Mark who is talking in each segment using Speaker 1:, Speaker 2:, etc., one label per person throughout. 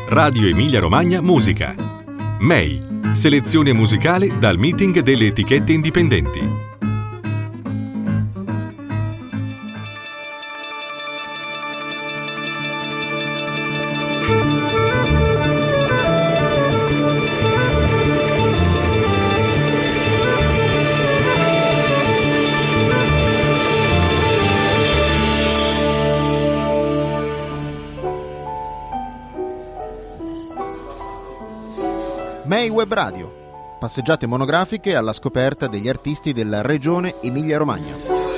Speaker 1: Radio Emilia Romagna Musica. MEI, selezione musicale dal meeting delle etichette indipendenti.
Speaker 2: MEI Web Radio, passeggiate monografiche alla scoperta degli artisti della regione Emilia-Romagna.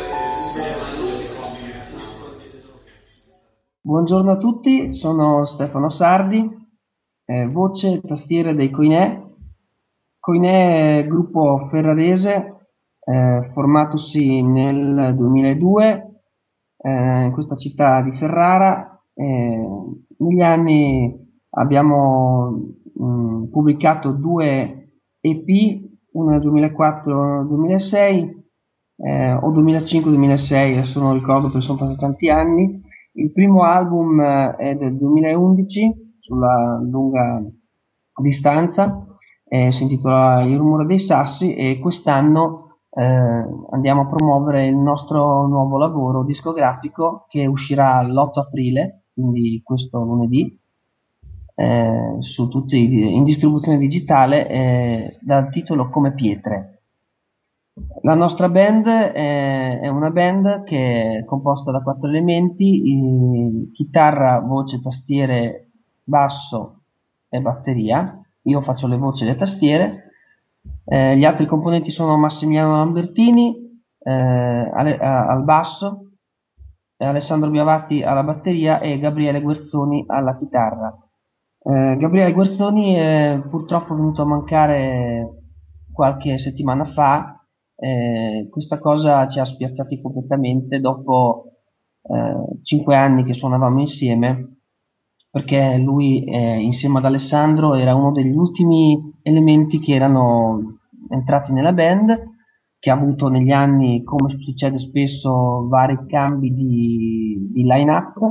Speaker 3: Buongiorno a tutti, sono Stefano Sardi, voce e tastiere dei Koinè. Koinè è gruppo ferrarese, formatosi nel 2002 in questa città di Ferrara. Negli anni abbiamo pubblicato 2 EP, uno nel 2004-2006 o 2005-2006, adesso non ricordo perché sono passati tanti anni. Il primo album è del 2011, sulla lunga distanza, si intitola Il rumore dei sassi, e quest'anno andiamo a promuovere il nostro nuovo lavoro discografico che uscirà l'8 aprile, quindi questo lunedì, su tutti in distribuzione digitale, dal titolo Come Pietre. La nostra band è una band che è composta da 4 elementi: chitarra, voce, tastiere, basso e batteria. Io faccio le voci e le tastiere. Gli altri componenti sono Massimiliano Lambertini al basso, Alessandro Biavatti alla batteria e Gabriele Guerzoni alla chitarra. Gabriele Guerzoni è purtroppo venuto a mancare qualche settimana fa. Questa cosa ci ha spiazzati completamente dopo 5 anni che suonavamo insieme, perché lui insieme ad Alessandro era uno degli ultimi elementi che erano entrati nella band, che ha avuto negli anni, come succede spesso, vari cambi di line-up.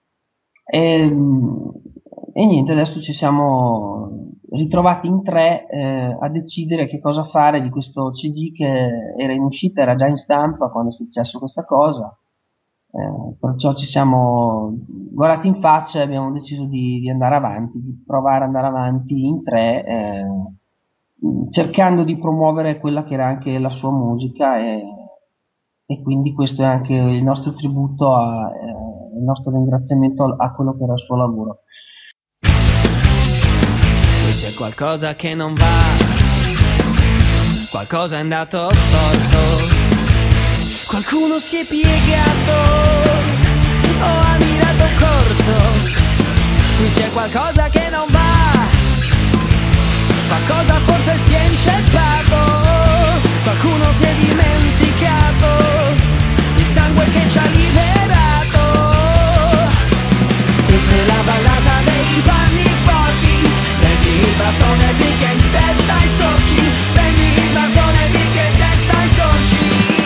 Speaker 3: E niente, adesso ci siamo ritrovati in 3 a decidere che cosa fare di questo CD che era in uscita, era già in stampa quando è successo questa cosa. Perciò ci siamo guardati in faccia e abbiamo deciso di andare avanti, di provare ad andare avanti in 3, cercando di promuovere quella che era anche la sua musica, e quindi questo è anche il nostro tributo, il nostro ringraziamento a quello che era il suo lavoro.
Speaker 4: C'è qualcosa che non va, qualcosa è andato storto, qualcuno si è piegato o ha mirato corto. Qui c'è qualcosa che non va, qualcosa forse si è inceppato, qualcuno si è dimenticato il sangue che ci ha liberato. Questa è la ballata dei panni sporchi. Prendi il bastone e picchia in testa ai sorci. Prendi il bastone e picchia in testa ai sorci.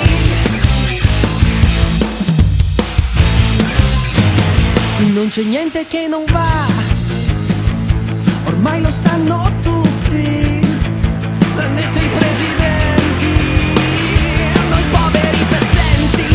Speaker 4: Non c'è niente che non va, ormai lo sanno tutti, l'hanno detto i presidenti, noi poveri pezzenti.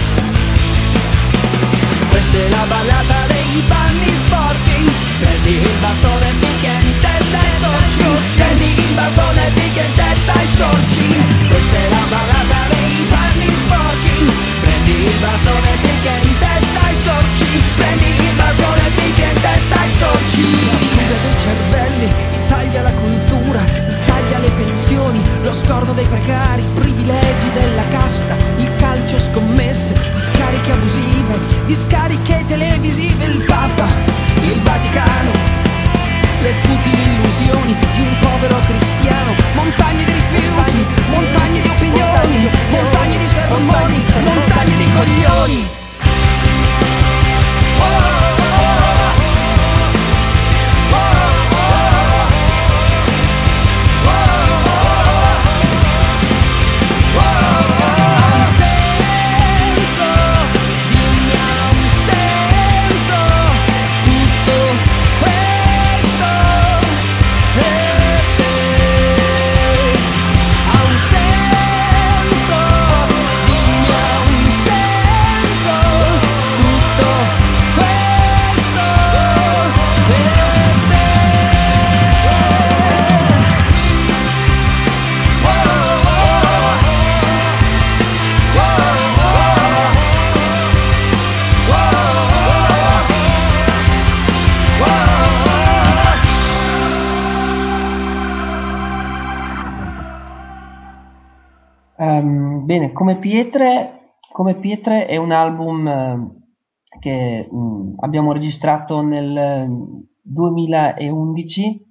Speaker 4: Questa è la ballata dei panni sporchi. Prendi il bastone e picchia in testa ai sorci. Prendi il bastone e picchia in testa ai sorci. Questa è la ballata dei panni sporchi. Prendi il bastone e picchia in testa ai sorci. Prendi il bastone e picchia in testa ai sorci. La fuga dei cervelli intaglia la cultura, intaglia le pensioni, lo scorno dei precari, i privilegi della casta, il calcio scommesse, discariche abusive, discariche televisive, il Papa, il Vaticano, le futili illusioni di un povero cristiano, montagne di rifiuti, montagne di opinioni, montagne di sermoni, montagne di coglioni. Tutto questo
Speaker 3: Bene, come pietre è un album che abbiamo registrato nel 2012.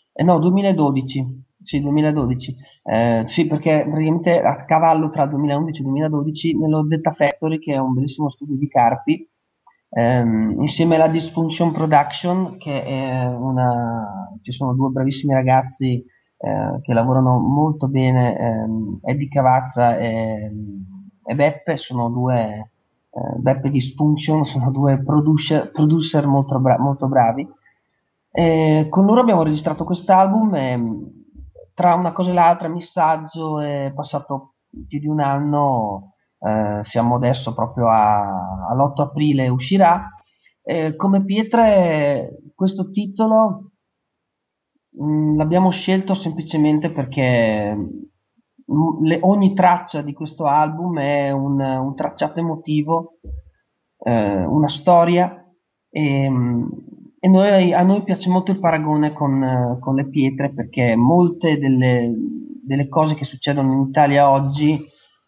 Speaker 3: Sì, 2012. Sì, perché praticamente a cavallo tra 2011 e 2012 nello Delta Factory, che è un bellissimo studio di Carpi, insieme alla Dysfunction Production, che è ci sono due bravissimi ragazzi che lavorano molto bene, Eddie Cavazza e Beppe, sono due Beppe Dysfunction, sono due producer molto bravi. Con loro abbiamo registrato quest'album e tra una cosa e l'altra, missaggio, è passato più di un anno, siamo adesso proprio all'8 aprile uscirà. Come pietre questo titolo l'abbiamo scelto semplicemente perché ogni traccia di questo album è un tracciato emotivo, una storia, e a noi piace molto il paragone con le pietre, perché molte delle cose che succedono in Italia oggi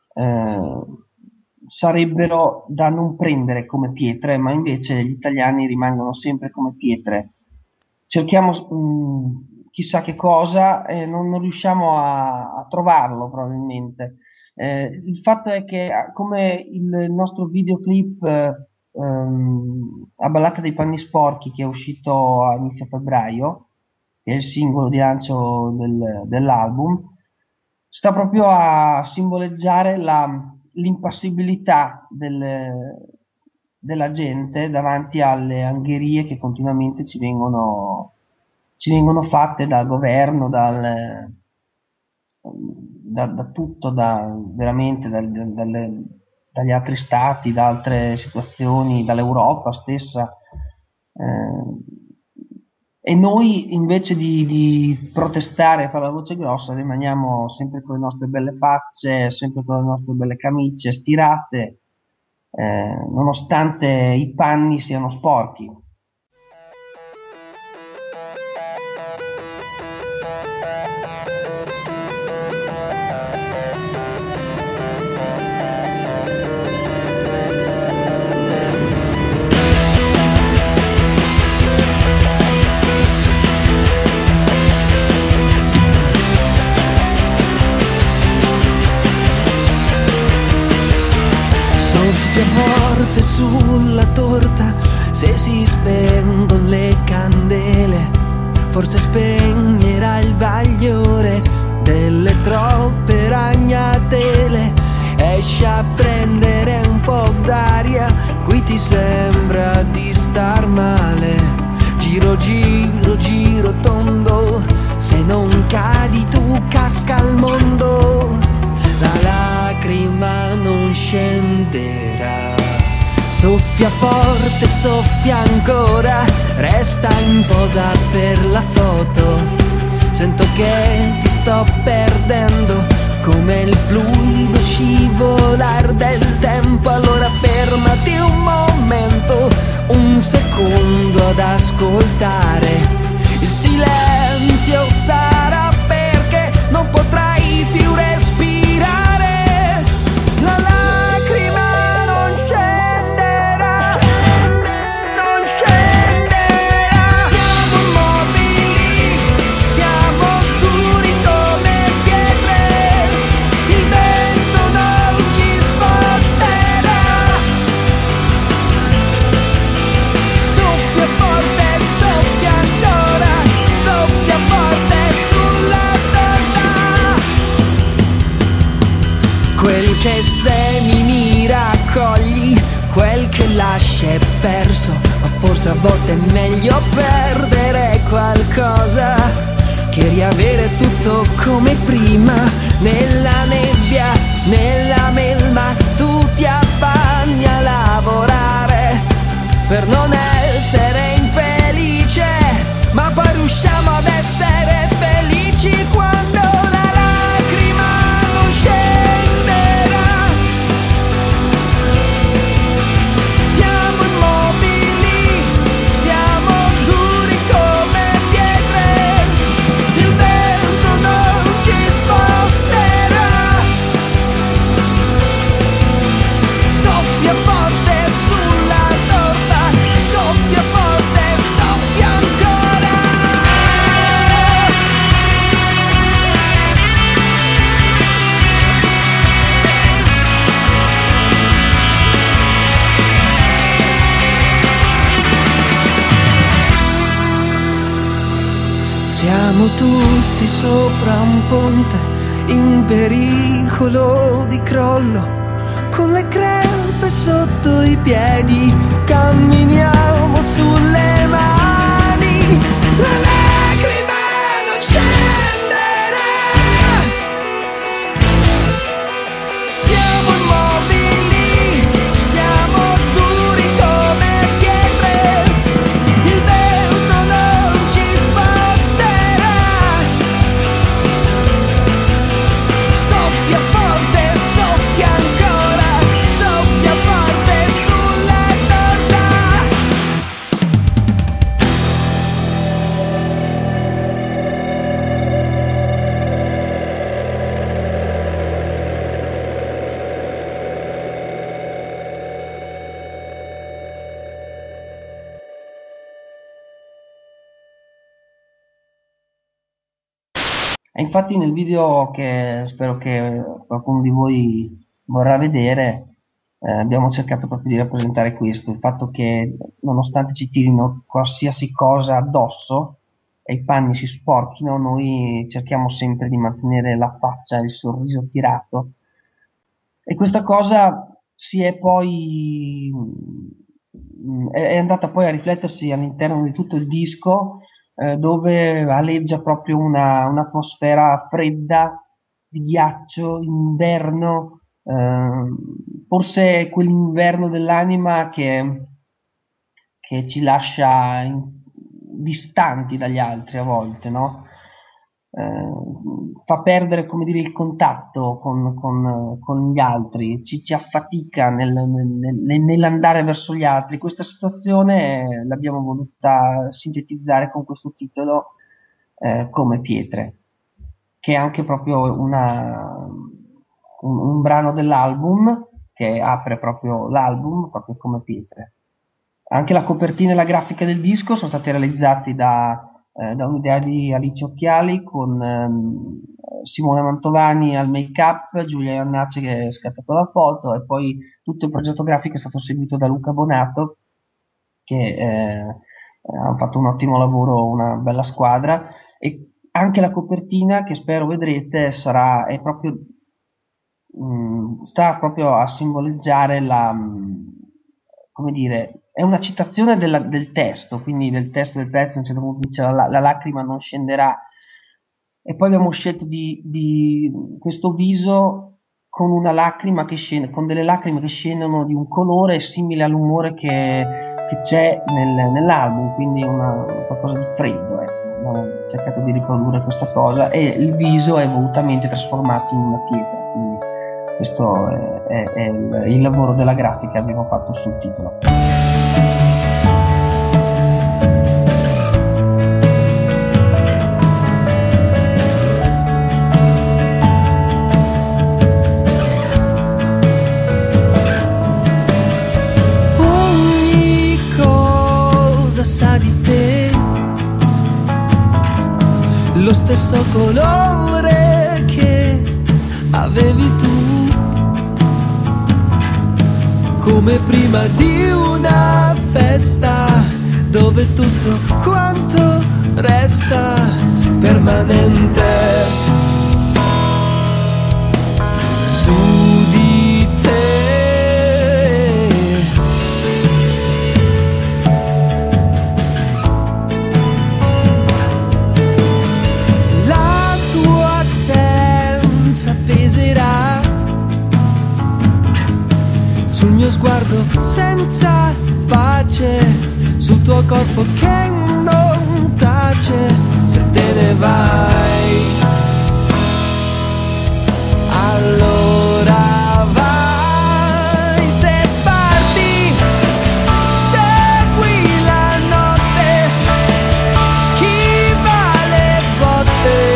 Speaker 3: sarebbero da non prendere come pietre, ma invece gli italiani rimangono sempre come pietre. Cerchiamo chissà che cosa e non riusciamo a trovarlo probabilmente. Il fatto è che, come il nostro videoclip a Ballata dei panni sporchi, che è uscito a inizio febbraio, che è il singolo di lancio dell'album, sta proprio a simboleggiare l'impassibilità della gente davanti alle angherie che continuamente ci vengono fatte dal governo, da tutto, veramente dagli altri stati, da altre situazioni, dall'Europa stessa. E noi, invece di protestare e fare la voce grossa, rimaniamo sempre con le nostre belle facce, sempre con le nostre belle camicie stirate, nonostante i panni siano sporchi.
Speaker 5: Forte sulla torta, se si spengono le candele, forse spegnerà il bagliore delle troppe ragnatele. Esci a prendere un po' d'aria, qui ti sembra di star male. Giro, giro, giro tondo, se non cadi tu casca il mondo. La lacrima non scenderà. Soffia forte, soffia ancora, resta in posa per la foto. Sento che ti sto perdendo, come il fluido scivolar del tempo. Allora fermati un momento, un secondo ad ascoltare. Il silenzio sarà perché non potrai più respirare. La lacrima non scenderà, non scenderà. Siamo mobili, siamo duri come pietre, il vento non ci sposterà. Soffia forte, soffia ancora, soffia forte sulla torta. Quel che semini raccogli, quel che lasci è perso, ma forse a volte è meglio perdere qualcosa che riavere tutto come prima. Nella nebbia, nella melma, tu ti affanni a lavorare per non essere infelice, ma poi riusciamo ad essere felici quando la lacrima non scenderà. Siamo immobili, siamo duri come pietre, il vento non ci sposterà. Siamo tutti sopra un ponte in pericolo di crollo, con le crepe sotto i piedi, camminiamo sulle mani. La lacrima non scenderà. Siamo immobili, siamo duri come pietre. Il vento non ci sposterà. Soffia forte, soffia ancora, soffia forte sulla torta.
Speaker 3: E infatti nel video, che spero che qualcuno di voi vorrà vedere, abbiamo cercato proprio di rappresentare questo, il fatto che nonostante ci tirino qualsiasi cosa addosso e i panni si sporchino, noi cerchiamo sempre di mantenere la faccia e il sorriso tirato. E questa cosa si è poi è andata poi a riflettersi all'interno di tutto il disco, dove aleggia proprio un'atmosfera fredda, di ghiaccio, inverno, forse quell'inverno dell'anima che ci lascia distanti dagli altri a volte, no? Fa perdere, come dire, il contatto con gli altri, ci affatica nell'andare verso gli altri. Questa situazione l'abbiamo voluta sintetizzare con questo titolo, Come pietre, che è anche proprio un brano dell'album che apre proprio l'album, proprio Come pietre. Anche la copertina e la grafica del disco sono stati realizzati da un'idea di Alice Occhiali, con Simone Mantovani al make-up, Giulia Iannace che ha scattato la foto, e poi tutto il progetto grafico è stato seguito da Luca Bonato, che ha fatto un ottimo lavoro, una bella squadra. E anche la copertina, che spero vedrete, sta proprio a simboleggiare come dire, è una citazione del testo, quindi del testo del pezzo. A un certo punto dice la lacrima non scenderà, e poi abbiamo scelto di questo viso con una lacrima che scende, con delle lacrime che scendono di un colore simile all'umore che c'è nell'album, quindi qualcosa di freddo, Abbiamo cercato di riprodurre questa cosa, e il viso è volutamente trasformato in una pietra, quindi questo è il lavoro della grafica che abbiamo fatto sul titolo.
Speaker 5: Ogni cosa sa di te, lo stesso colore che avevi tu, come prima di una festa dove tutto quanto resta permanente. Su di te la tua assenza peserà sul mio sguardo senza pace, sul tuo corpo che non tace. Se te ne vai, allora vai. Se parti, segui la notte, schiva le botte,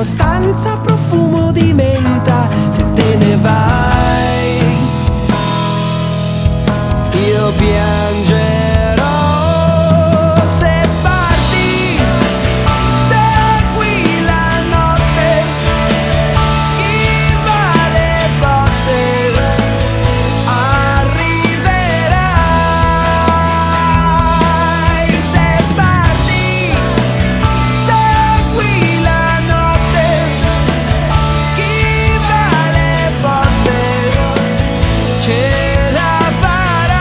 Speaker 5: tua stanza profumo di menta. Se te ne vai, io piangerò. Se parti, segui la notte, schiva le botte, arriverai. Se parti, segui la notte, schiva le botte, ce la farai.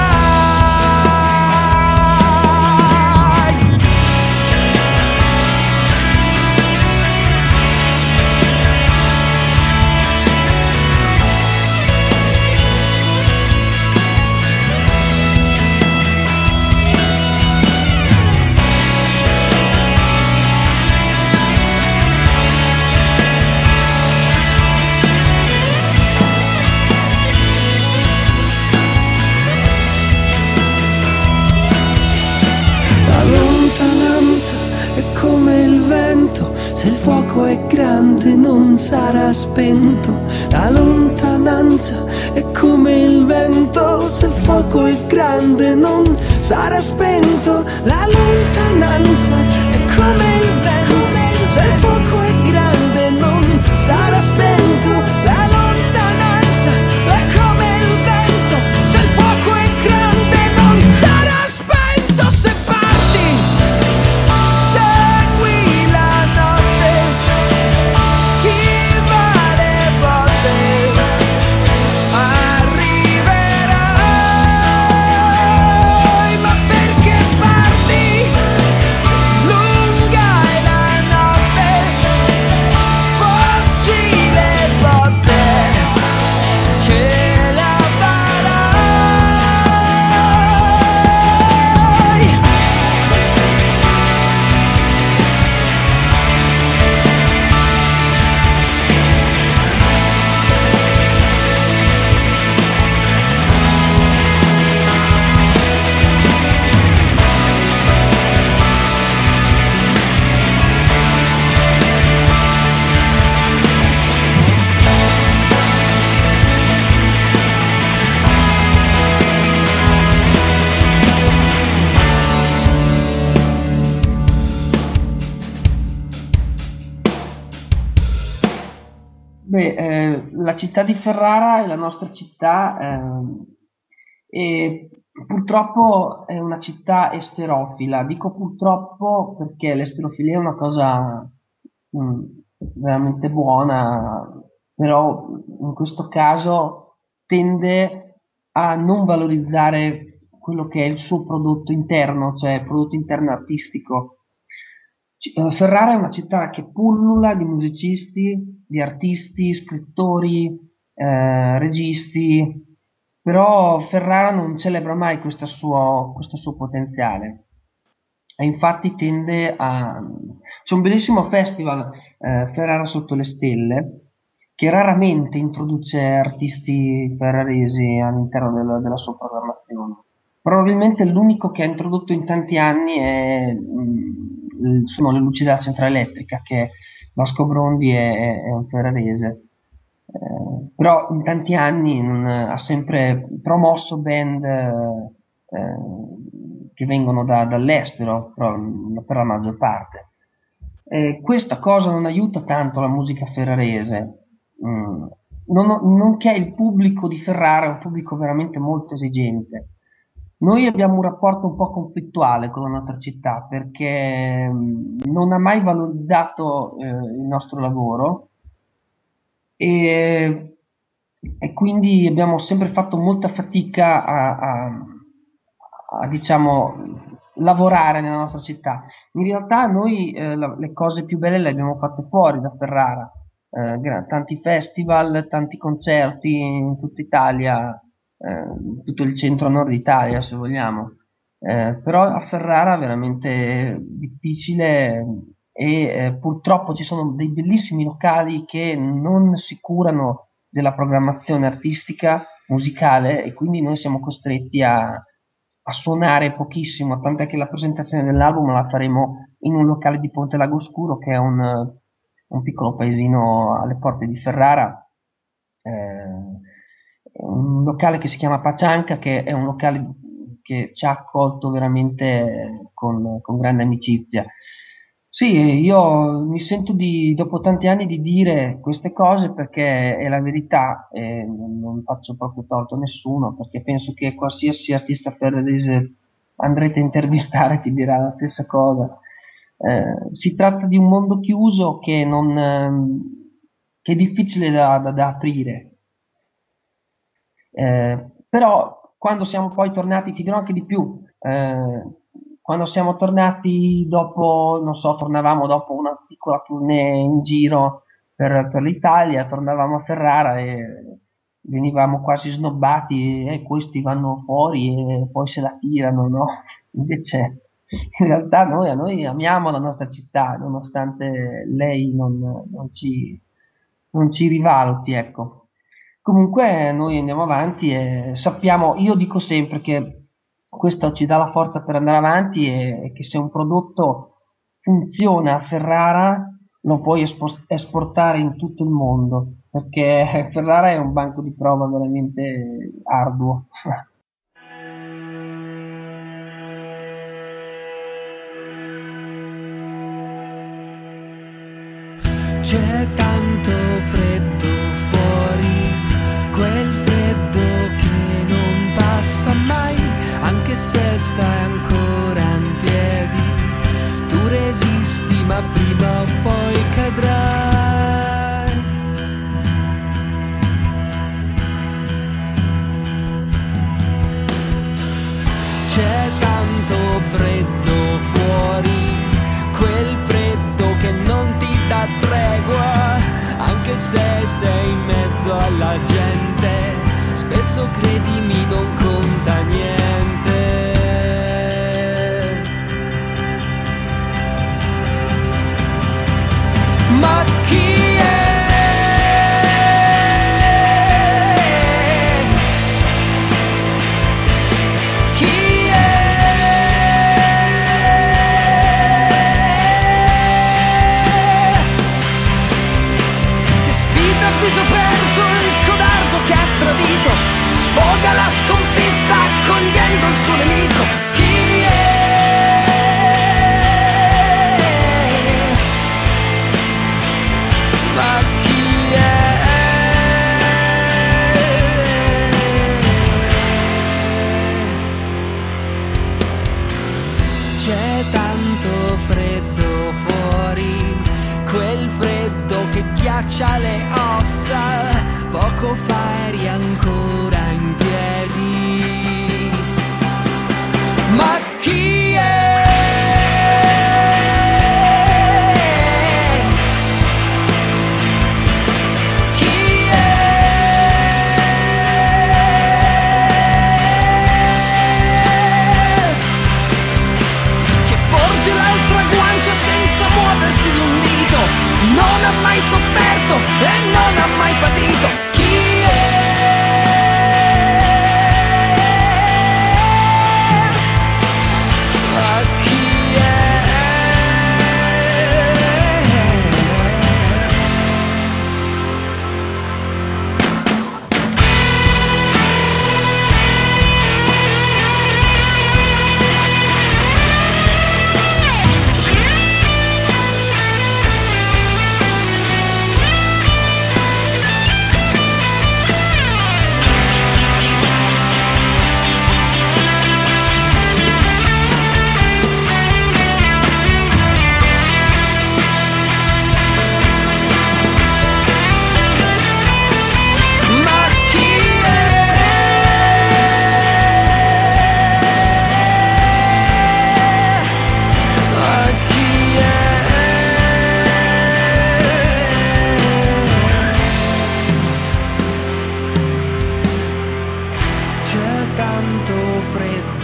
Speaker 5: La lontananza è come il vento, se il fuoco è grande non sarà spento. La lontananza è come il vento, se il fuoco è grande non sarà spento. La lontananza è come il vento, se il fuoco è grande non sarà spento. La lontananza è come il vento, se il fuoco è grande non sarà spento. Se parti, segui la notte, schiva le botte, arriverai. Ma perché parti? Lunga è la notte, fotti le botte, ce la farai.
Speaker 3: La città di Ferrara è la nostra città e purtroppo è una città esterofila. Dico purtroppo perché l'esterofilia è una cosa veramente buona, però in questo caso tende a non valorizzare quello che è il suo prodotto interno, cioè il prodotto interno artistico. Ferrara è una città che pullula di musicisti, di artisti, scrittori, registi, però Ferrara non celebra mai questo suo potenziale. E infatti tende a... C'è un bellissimo festival, Ferrara sotto le stelle, che raramente introduce artisti ferraresi all'interno della sua programmazione. Probabilmente l'unico che ha introdotto in tanti anni sono le luci della centrale elettrica, che Vasco Brondi è un ferrarese. Però in tanti anni ha sempre promosso band che vengono dall'estero, per la maggior parte. Questa cosa non aiuta tanto la musica ferrarese, nonché il pubblico di Ferrara è un pubblico veramente molto esigente. Noi abbiamo un rapporto un po' conflittuale con la nostra città perché non ha mai valorizzato il nostro lavoro e quindi abbiamo sempre fatto molta fatica a diciamo lavorare nella nostra città. In realtà noi le cose più belle le abbiamo fatte fuori da Ferrara, tanti festival, tanti concerti in tutta Italia, tutto il centro-nord Italia se vogliamo, però a Ferrara è veramente difficile e purtroppo ci sono dei bellissimi locali che non si curano della programmazione artistica, musicale, e quindi noi siamo costretti a suonare pochissimo, tant'è che la presentazione dell'album la faremo in un locale di Ponte Lago Oscuro, che è un un piccolo paesino alle porte di Ferrara, un locale che si chiama Pacianca, che è un locale che ci ha accolto veramente con grande amicizia. Sì, io mi sento dopo tanti anni di dire queste cose perché è la verità e non faccio proprio torto a nessuno, perché penso che qualsiasi artista ferrarese andrete a intervistare ti dirà la stessa cosa. Si tratta di un mondo chiuso che che è difficile da aprire. Però quando siamo poi tornati, ti dirò anche di più, quando siamo tornati dopo, non so, tornavamo dopo una piccola tournée in giro per l'Italia, tornavamo a Ferrara e venivamo quasi snobbati, e questi vanno fuori e poi se la tirano, no? Invece in realtà noi amiamo la nostra città, nonostante lei non ci rivaluti, ecco. Comunque noi andiamo avanti e sappiamo, io dico sempre che questo ci dà la forza per andare avanti e che se un prodotto funziona a Ferrara lo puoi esportare in tutto il mondo, perché Ferrara è un banco di prova veramente arduo.
Speaker 5: C'è tanto freddo fuori, quel freddo che non passa mai, anche se stai ancora in piedi, tu resisti ma prima o poi cadrai. C'è tanto freddo fuori, quel freddo che non ti dà tregua, anche se sei in mezzo alla gente, spesso credimi non conta niente. Ma chi è? Viso aperto, il codardo che ha tradito, sfoga la sconfitta accogliendo il suo nemico. Chi è? Ma chi è? C'è tanto freddo fuori, quel freddo che ghiaccia le ossa, poco fa eri ancora in piedi. Ma chi è? Chi è? Che porge l'altra guancia senza muoversi di un dito, non ha mai sofferto e non ha mai patito. Chi è? Ma chi è?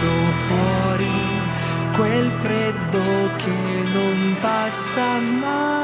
Speaker 5: Quel freddo che non passa mai.